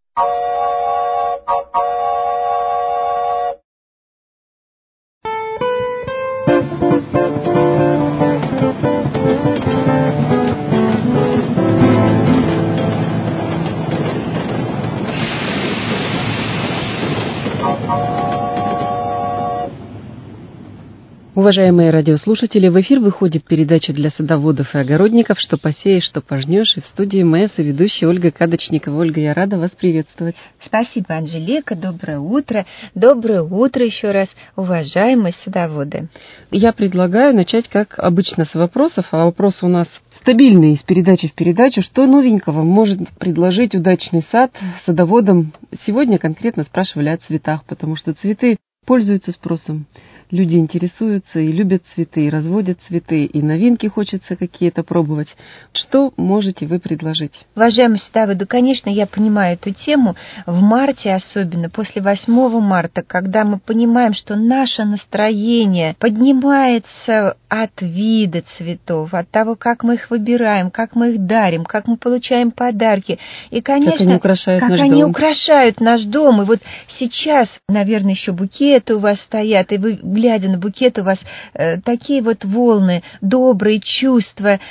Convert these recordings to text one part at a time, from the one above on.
Уважаемые радиослушатели, в эфир выходит передача для садоводов и огородников «Что посеешь, что пожнешь», и в студии моя соведущая Ольга Кадочникова. Ольга, я рада вас приветствовать. Спасибо, Анжелика, доброе утро. Доброе утро еще раз, уважаемые садоводы. Я предлагаю начать, как обычно, с вопросов, а вопросы у нас стабильные из передачи в передачу. Что новенького может предложить удачный сад садоводам? Сегодня конкретно спрашивали о цветах, потому что цветы пользуются спросом. Люди интересуются и любят цветы, и разводят цветы, и новинки хочется какие-то пробовать. Что можете вы предложить? Уважаемые садоводы, конечно, я понимаю эту тему. В марте особенно, после 8 марта, когда мы понимаем, что наше настроение поднимается от вида цветов, от того, как мы их выбираем, как мы их дарим, как мы получаем подарки. И, конечно, как они украшают наш дом. И вот сейчас, наверное, еще букеты у вас стоят, и вы, глядя на букет, у вас такие вот волны, добрые чувства,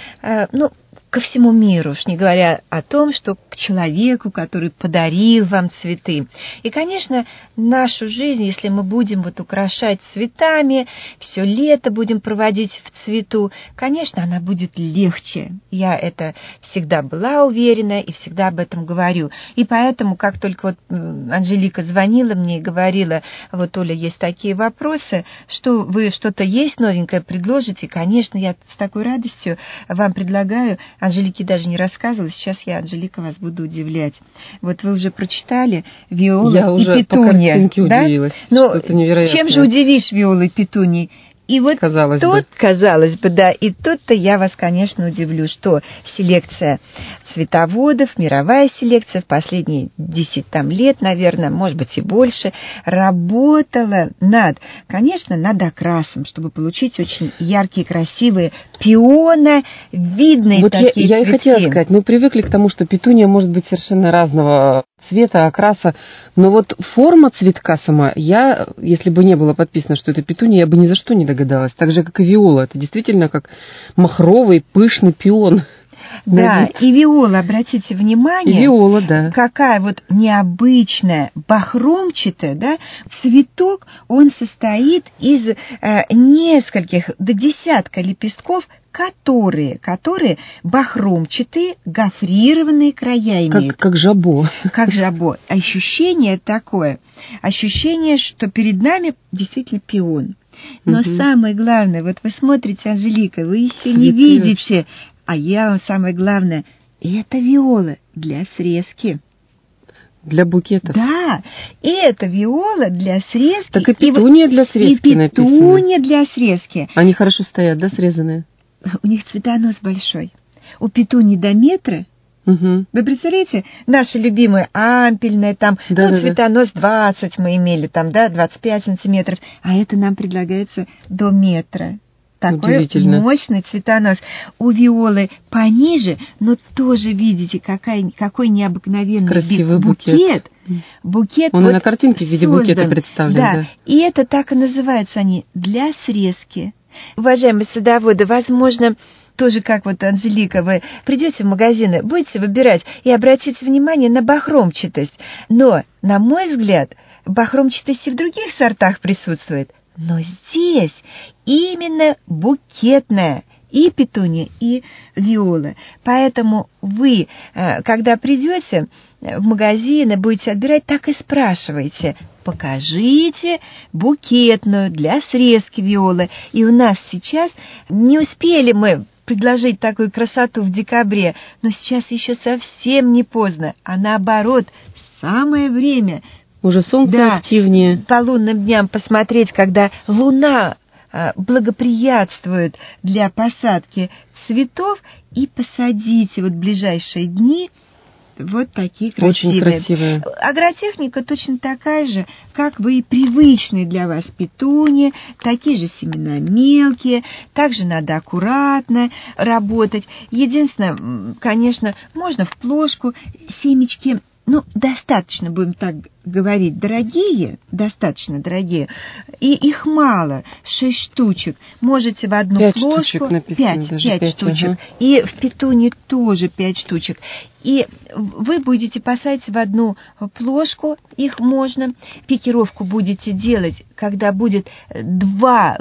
ко всему миру, уж не говоря о том, что к человеку, который подарил вам цветы. И, конечно, нашу жизнь, если мы будем украшать цветами, все лето будем проводить в цвету, конечно, она будет легче. Я это всегда была уверена и всегда об этом говорю. И поэтому, как только Анжелика звонила мне и говорила, Оля, есть такие вопросы, что вы что-то есть новенькое предложите, конечно, я с такой радостью вам предлагаю. Анжелике даже не рассказывала, сейчас я, Анжелика, вас буду удивлять. Вот вы уже прочитали «Виола и петуния». Я уже по картинке удивилась, что-то невероятное. Чем же удивишь «Виолы и петунии»? И вот казалось бы, да, и тут-то я вас, конечно, удивлю, что селекция цветоводов, мировая селекция в последние 10 лет, наверное, может быть и больше, работала над окрасом, чтобы получить очень яркие, красивые пионовидные такие цветки. Я и хотела сказать, мы привыкли к тому, что петуния может быть совершенно разного цвета, окраса, но вот форма цветка сама, если бы не было подписано, что это петуния, я бы ни за что не догадалась. Так же, как и виола. Это действительно как махровый, пышный пион. Да, и виола, обратите внимание, да. Какая необычная, бахромчатая, да, цветок, он состоит из нескольких до десятка лепестков, которые бахромчатые, гофрированные края имеют. Как жабо. Как жабо. Ощущение такое. Ощущение, что перед нами действительно пион. Но самое главное, вы смотрите, Анжелика, вы еще не видите, а я вам самое главное, это виола для срезки. Для букетов. Да, и это виола для срезки. Так и петуния для срезки написано. И петуния для срезки. Они хорошо стоят, да, срезанные? У них цветонос большой. У петунии до метра. Вы представляете, наша любимая ампельная, цветонос 20 мы имели, 25 сантиметров, а это нам предлагается до метра. Такой мощный цветонос. У виолы пониже, но тоже видите, какой необыкновенный красивый букет. Букет он и на картинке в виде букета представлен. Да, и это так и называются они, для срезки. Уважаемые садоводы, возможно, тоже как Анжелика, вы придете в магазины, будете выбирать и обратите внимание на бахромчатость. Но, на мой взгляд, бахромчатость и в других сортах присутствует. Но здесь именно букетная и петуния, и виола. Поэтому вы, когда придете в магазин и будете отбирать, так и спрашивайте. Покажите букетную для срезки виолы. И у нас сейчас не успели мы предложить такую красоту в декабре, но сейчас еще совсем не поздно, а наоборот, самое время. Уже солнце активнее. По лунным дням посмотреть, когда луна благоприятствует для посадки цветов, и посадите в ближайшие дни вот такие красивые. Очень красивые. Агротехника точно такая же, как вы и привычные для вас петунии, такие же семена мелкие, также надо аккуратно работать. Единственное, конечно, можно в плошку семечки, достаточно, будем так говорить, дорогие, достаточно дорогие, и их мало, 6 штучек. Можете в одну 5 плошку, штучек написано, 5 штучек, ага. и в петунии тоже 5 штучек. И вы будете посадить в одну плошку, их можно, пикировку будете делать, когда будет 2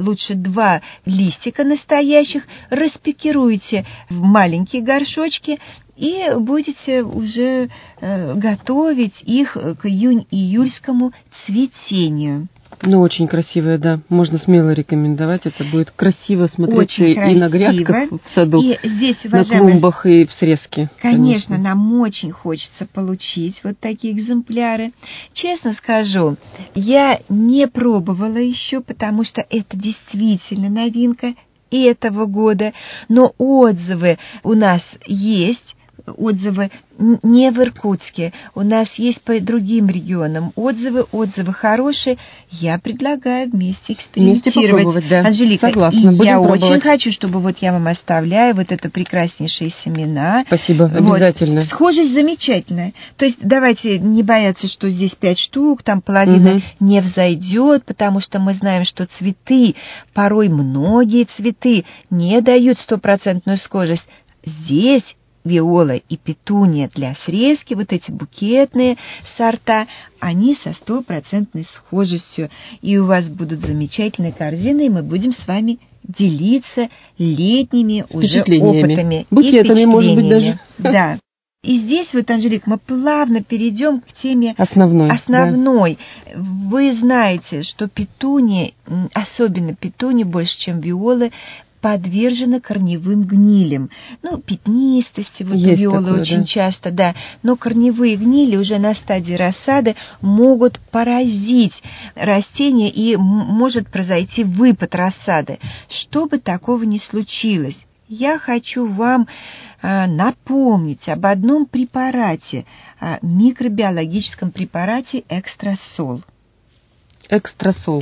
листика настоящих, распикируете в маленькие горшочки, и будете уже готовить их к июнь-июльскому цветению. Ну, очень красивая, да. Можно смело рекомендовать. Это будет красиво смотреться Очень красиво. И на грядках в саду, и здесь, на клумбах и в срезке. Конечно, нам очень хочется получить вот такие экземпляры. Честно скажу, я не пробовала еще, потому что это действительно новинка этого года, но отзывы у нас есть. Отзывы не в Иркутске, у нас есть по другим регионам отзывы хорошие. Я предлагаю вместе экспериментировать. Да. Анжелика, согласна, я пробовать. очень хочу, чтобы вот я вам оставляю вот это прекраснейшие семена. Спасибо, обязательно. Вот. Схожесть замечательная. То есть давайте не бояться, что здесь 5 штук, там половина не взойдет, потому что мы знаем, что цветы, порой многие цветы не дают 100% схожесть. Здесь виола и петуния для срезки, вот эти букетные сорта, они со 100% схожестью. И у вас будут замечательные корзины, и мы будем с вами делиться летними уже опытами. Букетами, может быть, даже. Да. И здесь вот, Анжелик, мы плавно перейдем к теме основной. Да. Вы знаете, что петуния, особенно петуния, больше, чем виолы, подвержена корневым гнилям. Ну, пятнистости вот у виолы такое, очень часто, да. Но корневые гнили уже на стадии рассады могут поразить растение и может произойти выпад рассады. Чтобы такого не случилось, я хочу вам напомнить об одном препарате, микробиологическом препарате Экстрасол. Экстрасол.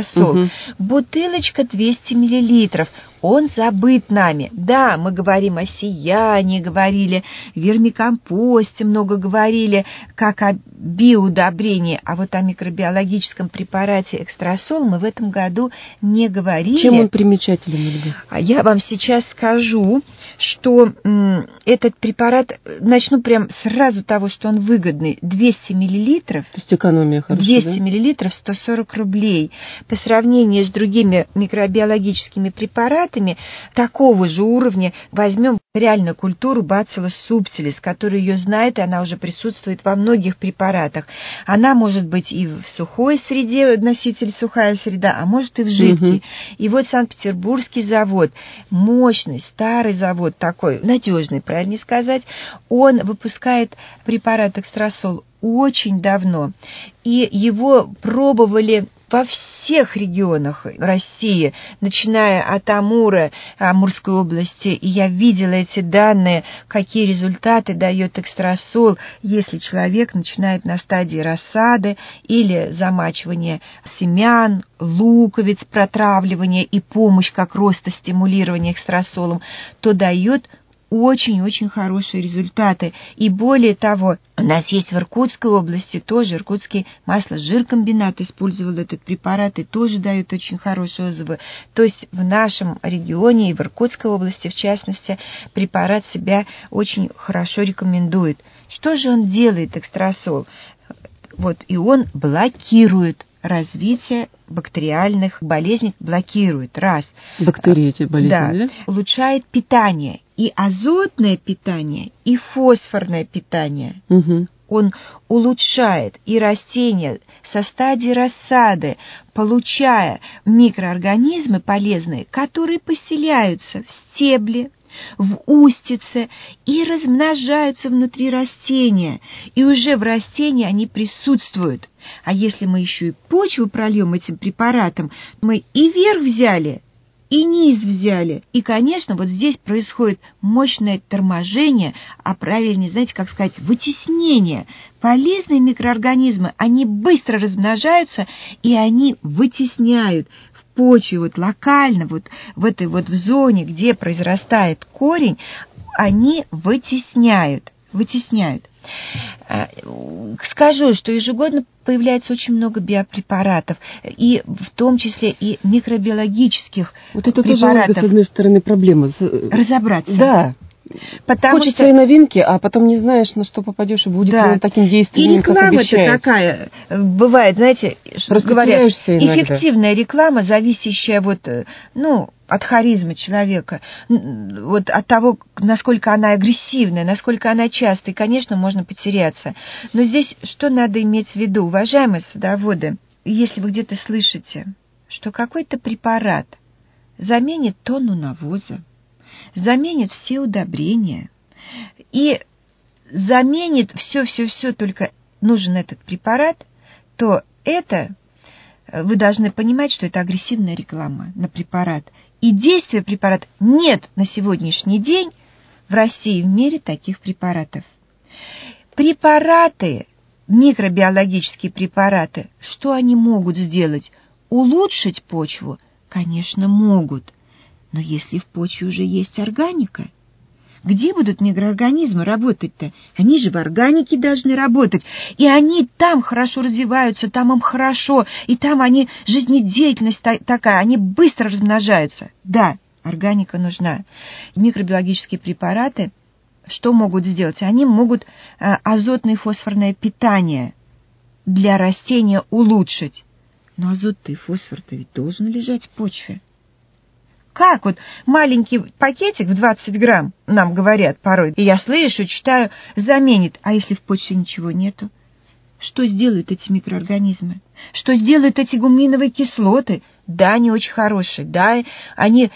Бутылочка 200 мл. Он забыт нами. Да, мы говорим о сиянии, говорили о вермикомпосте, много говорили, как о биоудобрении, а вот о микробиологическом препарате Экстрасол мы в этом году не говорили. Чем он примечателен, Ольга? А я вам сейчас скажу, что этот препарат, начну прям сразу того, что он выгодный, 200 мл. То есть экономия хорошая, 200 мл 140 рублей. По сравнению с другими микробиологическими препаратами такого же уровня возьмем реальную культуру Bacillus subtilis, которая ее знает, и она уже присутствует во многих препаратах. Она может быть и в сухой среде, носитель сухая среда, а может и в жидкой. И вот Санкт-Петербургский завод, мощный, старый завод такой, надежный, правильно сказать, он выпускает препарат Экстрасол очень давно, и его пробовали во всех регионах России, начиная от Амура, Амурской области, и я видела эти данные, какие результаты дает Экстрасол, если человек начинает на стадии рассады или замачивания семян, луковиц, протравливания и помощь как ростостимулирования Экстрасолом, то дает очень-очень хорошие результаты. И более того, у нас есть в Иркутской области тоже, Иркутский масло-жиркомбинат использовал этот препарат и тоже дает очень хорошие отзывы. То есть в нашем регионе и в Иркутской области, в частности, препарат себя очень хорошо рекомендует. Что же он делает, Экстрасол? Вот, и он блокирует развитие бактериальных болезней, блокирует, раз. Бактерии эти болезни, да? Улучшает питание, и азотное питание, и фосфорное питание. Он улучшает, и растения со стадии рассады, получая микроорганизмы полезные, которые поселяются в стебле, в устице и размножаются внутри растения, и уже в растении они присутствуют. А если мы еще и почву прольем этим препаратом, мы и верх взяли, и низ взяли. И, конечно, вот здесь происходит мощное торможение, а правильнее, знаете, как сказать, вытеснение. Полезные микроорганизмы, они быстро размножаются, и они вытесняют в почве, вот локально, вот в этой вот в зоне, где произрастает корень, они вытесняют. вытесняют. Скажу, что ежегодно появляется очень много биопрепаратов, и в том числе и микробиологических вот это препаратов. Тоже, с одной стороны, проблема. Разобраться. Да. Потому Хочется что... и новинки, а потом не знаешь, на что попадешь, и будет ли он таким действенным, как обещают. И реклама-то такая бывает, знаете, говорят, эффективная реклама, зависящая от харизмы человека, вот от того, насколько она агрессивная, насколько она частая, и, конечно, можно потеряться. Но здесь что надо иметь в виду, уважаемые садоводы, если вы где-то слышите, что какой-то препарат заменит тонну навоза, заменит все удобрения и заменит все, только нужен этот препарат, то это вы должны понимать, что это агрессивная реклама на препарат. И действия препарата нет на сегодняшний день в России и в мире таких препаратов. Препараты, микробиологические препараты, что они могут сделать? Улучшить почву? Конечно, могут. Но если в почве уже есть органика, где будут микроорганизмы работать-то? Они же в органике должны работать. И они там хорошо развиваются, там им хорошо, и там они, жизнедеятельность такая, они быстро размножаются. Да, органика нужна. Микробиологические препараты что могут сделать? Они могут азотное и фосфорное питание для растения улучшить. Но азот и фосфор-то ведь должен лежать в почве. Как вот маленький пакетик в 20 грамм, нам говорят порой, и я слышу, читаю, заменит. А если в почве ничего нету? Что сделают эти микроорганизмы? Что сделают эти гуминовые кислоты? Да, они очень хорошие, да, они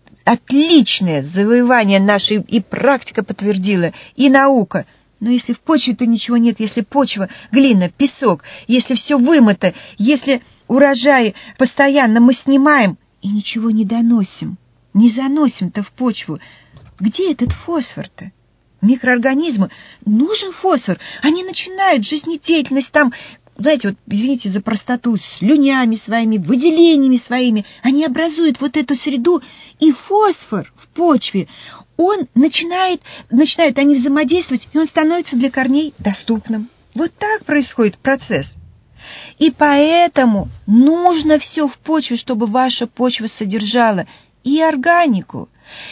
отличное завоевание наше, и практика подтвердила, и наука. Но если в почве-то ничего нет, если почва, глина, песок, если все вымыто, если урожай постоянно мы снимаем, и ничего не доносим, не заносим-то в почву. Где этот фосфор-то? Микроорганизмы, нужен фосфор. Они начинают жизнедеятельность там, знаете, вот, извините за простоту, слюнями своими, выделениями своими. Они образуют вот эту среду, и фосфор в почве, он начинает они взаимодействовать, и он становится для корней доступным. Вот так происходит процесс. И поэтому нужно все в почве, чтобы ваша почва содержала и органику,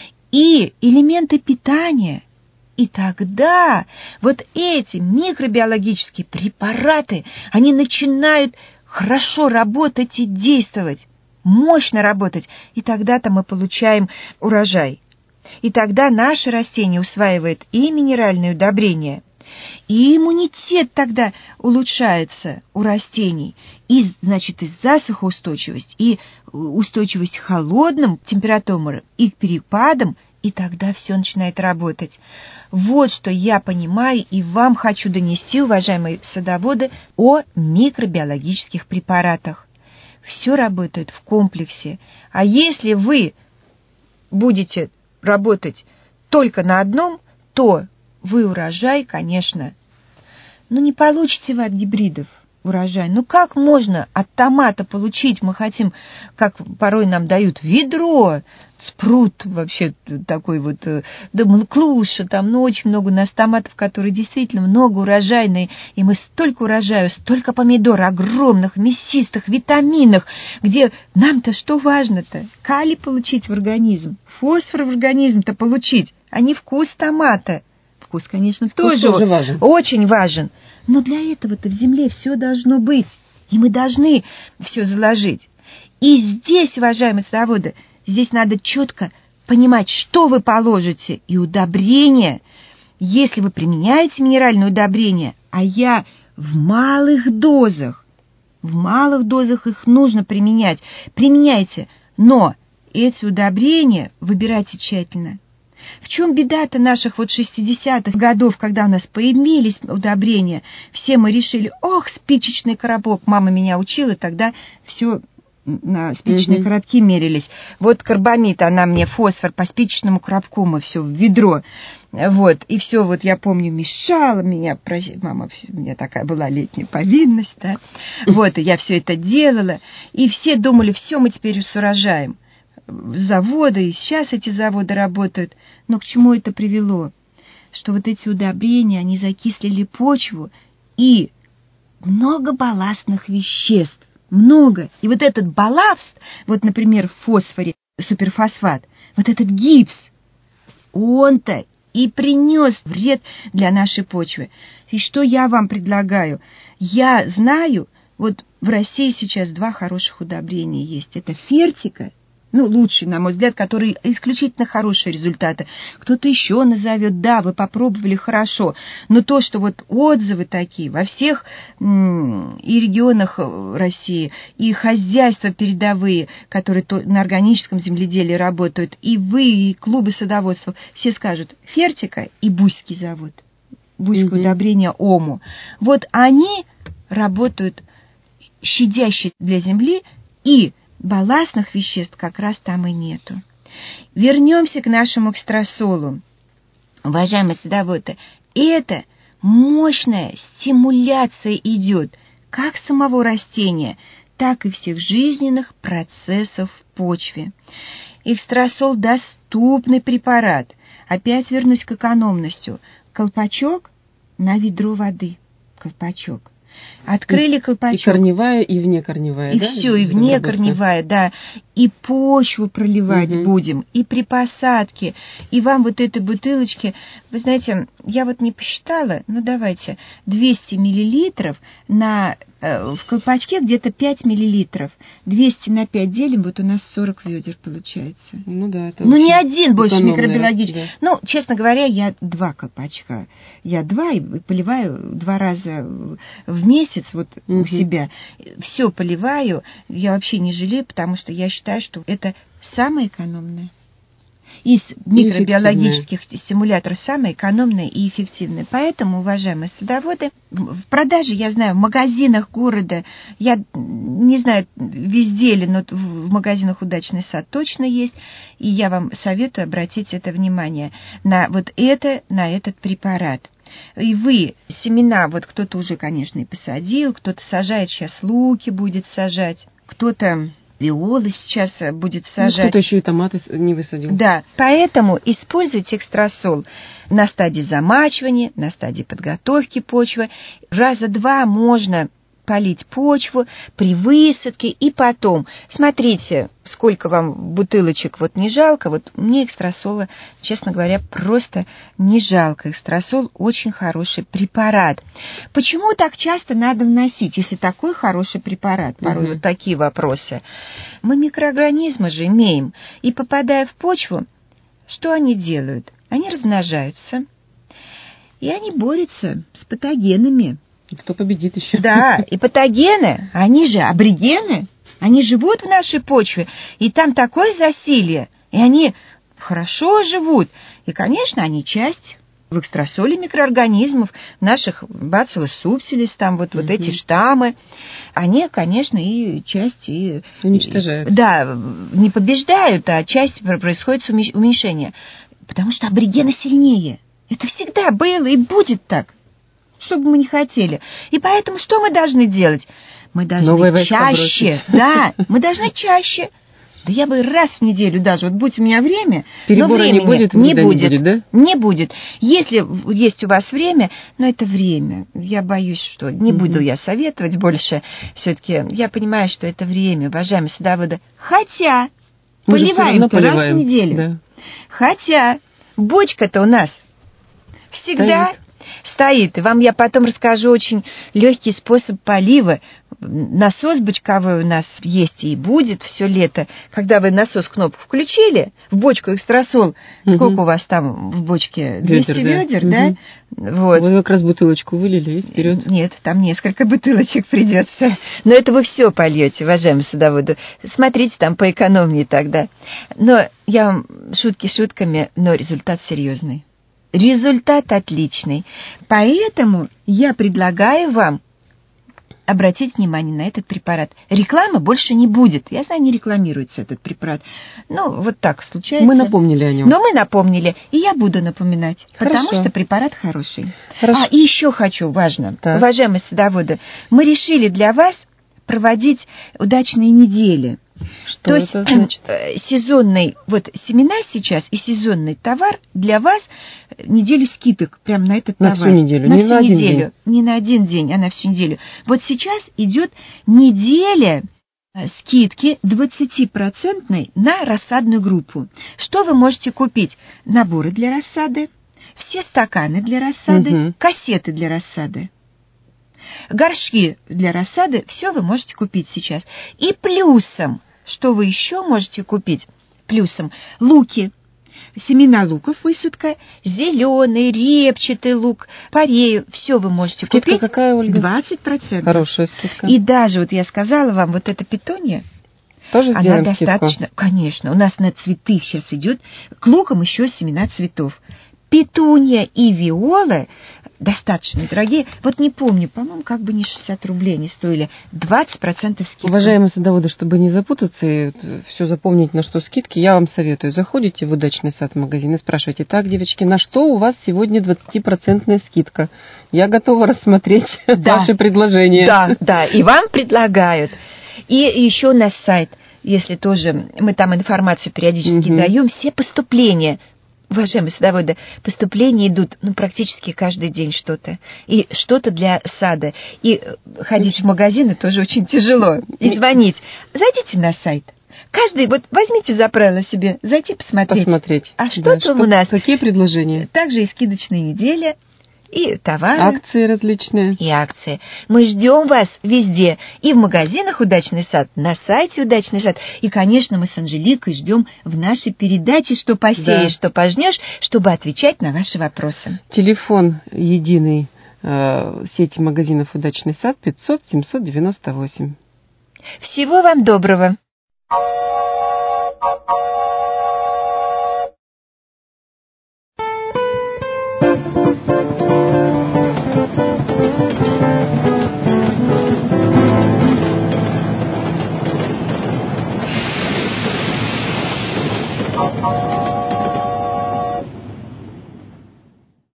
и элементы питания. И тогда вот эти микробиологические препараты, они начинают хорошо работать и действовать, мощно работать. И тогда-то мы получаем урожай. И тогда наше растение усваивает и минеральные удобрения, и иммунитет тогда улучшается у растений, и, значит, и засухоустойчивость, и устойчивость к холодным температурам, и к перепадам, и тогда все начинает работать. Вот что я понимаю и вам хочу донести, уважаемые садоводы, о микробиологических препаратах. Все работает в комплексе. А если вы будете работать только на одном, то вы урожай, конечно, не получите вы от гибридов урожай. Как можно от томата получить? Мы хотим, как порой нам дают, ведро, спрут вообще такой вот, да клуша, там, очень много у нас томатов, которые действительно много урожайные, и мы столько урожаю, столько помидор, огромных, мясистых, витаминных, где нам-то что важно-то? Калий получить в организм, фосфор в организм-то получить, а не вкус томата. Вкус, конечно, тоже важен. Очень важен. Но для этого-то в земле все должно быть. И мы должны все заложить. И здесь, уважаемые садоводы, здесь надо четко понимать, что вы положите. И удобрения, если вы применяете минеральные удобрения, а я в малых дозах их нужно применять. Применяйте, но эти удобрения выбирайте тщательно. В чем беда-то наших 60-х годов, когда у нас появились удобрения? Все мы решили, спичечный коробок. Мама меня учила, тогда все на спичечные коробки мерились. Вот карбамид, она мне фосфор по спичечному коробку, мы все в ведро. Вот, и все, вот я помню, мешала меня, мама, у меня такая была летняя повинность, да. Вот, и я все это делала, и все думали, все, мы теперь с урожаем. Заводы, и сейчас эти заводы работают. Но к чему это привело? что вот эти удобрения, они закислили почву, и много балластных веществ, много. И вот этот балласт, вот, например, в фосфоре, суперфосфат, вот этот гипс, он-то и принес вред для нашей почвы. И что я вам предлагаю? Я знаю, вот в России сейчас 2 хороших удобрения есть. Это фертика, лучший, на мой взгляд, который исключительно хорошие результаты. Кто-то еще назовет, да, вы попробовали хорошо. Но то, что вот отзывы такие во всех и регионах России, и хозяйства передовые, которые на органическом земледелии работают, и вы, и клубы садоводства, все скажут, фертика и Буйский завод, Буйское удобрение ОМУ. Вот они работают щадяще для земли, и балластных веществ как раз там и нету. Вернемся к нашему экстрасолу. Уважаемые садоводы, это мощная стимуляция идет как самого растения, так и всех жизненных процессов в почве. Экстрасол – доступный препарат. Опять вернусь к экономности. Колпачок на ведро воды. Колпачок. Открыли колпачок. И корневая, и внекорневая, и да? все, и внекорневая, да. И почву проливать будем, и при посадке. И вам вот этой бутылочки, вы знаете, я вот не посчитала, давайте, 200 миллилитров в колпачке где-то 5 миллилитров. 200 на 5 делим, вот у нас 40 ведер получается. Это не один больше микробиологический. Да. Честно говоря, я 2 колпачка. Я 2 и поливаю 2 раза в месяц вот у себя. Все поливаю, я вообще не жалею, потому что я считаю, что это самое экономное. Из микробиологических стимуляторов самое экономное и эффективное. Поэтому, уважаемые садоводы, в продаже, я знаю, в магазинах города, я не знаю, везде ли, но в магазинах «Удачный сад» точно есть, и я вам советую обратить это внимание на этот препарат. И вы семена, вот кто-то уже, конечно, и посадил, кто-то сажает, сейчас луки будет сажать, кто-то виолы сейчас будет сажать. Кто-то еще и томаты не высадил. Да, поэтому используйте экстрасол на стадии замачивания, на стадии подготовки почвы. Раза 2 можно полить почву при высадке, и потом смотрите, сколько вам бутылочек не жалко. Вот мне экстрасола, честно говоря, просто не жалко. Экстрасол очень хороший препарат. Почему так часто надо вносить, если такой хороший препарат? Порой вот такие вопросы. Мы микроорганизмы же имеем, и попадая в почву, что они делают? Они размножаются, и они борются с патогенами. Кто победит еще? Да, и патогены, они же аборигены, они живут в нашей почве, и там такое засилье, и они хорошо живут. И, конечно, они часть в экстрасоле микроорганизмов, наших бациллус субтилис, там вот эти штаммы, они, конечно, и часть... уничтожают. Да, не побеждают, а часть происходит уменьшение. Потому что аборигены сильнее. Это всегда было и будет так. Что бы мы ни хотели. И поэтому что мы должны делать? Мы должны чаще. Да, мы должны чаще. Да я бы раз в неделю даже, вот будь у меня время, перебора но не будет, не будет, да? Не будет. Если есть у вас время, но это время. Я боюсь, что не буду я советовать больше. Все-таки я понимаю, что это время, уважаемые садоводы. Хотя поливаем-то раз в неделю. Да. Хотя бочка-то у нас всегда стоит. И вам я потом расскажу очень легкий способ полива. Насос бочковой у нас есть и будет все лето. Когда вы насос кнопку включили, в бочку экстрасол, сколько у вас там в бочке? 200 ведер, да? Вот. Вы как раз бутылочку вылили и вперед. Нет, там несколько бутылочек придется. Но это вы все польете, уважаемые садоводы. Смотрите там поэкономнее тогда. Но я вам шутки шутками, но результат серьезный. Результат отличный. Поэтому я предлагаю вам обратить внимание на этот препарат. Рекламы больше не будет. Я знаю, не рекламируется этот препарат. Вот так случается. Мы напомнили о нем. Но мы напомнили, и я буду напоминать. Хорошо. Потому что препарат хороший. Хорошо. И еще хочу, важно, уважаемые садоводы, мы решили для вас проводить удачные недели. Что То это есть значит? сезонный, вот семена сейчас и сезонный товар для вас неделю скидок прямо на этот На товар. всю неделю, На не всю на один неделю. Не на один день, а на всю неделю. Вот сейчас идет неделя скидки 20% на рассадную группу. Что вы можете купить? Наборы для рассады, все стаканы для рассады, кассеты для рассады, горшки для рассады, все вы можете купить сейчас. И плюсом, что вы еще можете купить? Плюсом луки, семена луков высадка, зеленый, репчатый лук, парею, все вы можете Скидка купить. какая, Ольга? 20%. Хорошая скидка. И даже, вот я сказала вам, вот эта петуния, тоже она сделаем достаточно, скидку? конечно, у нас на цветы сейчас идет, к лукам еще семена цветов. Петуния и виола достаточно дорогие. Вот не помню, по-моему, как бы не 60 рублей не стоили. 20% скидка. Уважаемые садоводы, чтобы не запутаться и все запомнить, на что скидки, я вам советую. Заходите в «Удачный сад» магазин и спрашивайте: так, девочки, на что у вас сегодня 20% скидка? Я готова рассмотреть ваши предложения. Да, и вам предлагают. И еще на сайт, если тоже мы там информацию периодически даем, все поступления. Уважаемые садоводы, поступления идут практически каждый день что-то. И что-то для сада. И ходить в магазины тоже очень тяжело. И звонить. Зайдите на сайт. Каждый, вот возьмите за правило себе, зайти посмотреть. А что там у нас? Какие предложения? Также и скидочная неделя, и товары. Акции различные. И акции. Мы ждем вас везде. И в магазинах «Удачный сад», на сайте «Удачный сад». И, конечно, мы с Анжеликой ждем в нашей передаче «Что посеешь, что пожнешь», чтобы отвечать на ваши вопросы. Телефон единый сети магазинов «Удачный сад» 500 798. Всего вам доброго.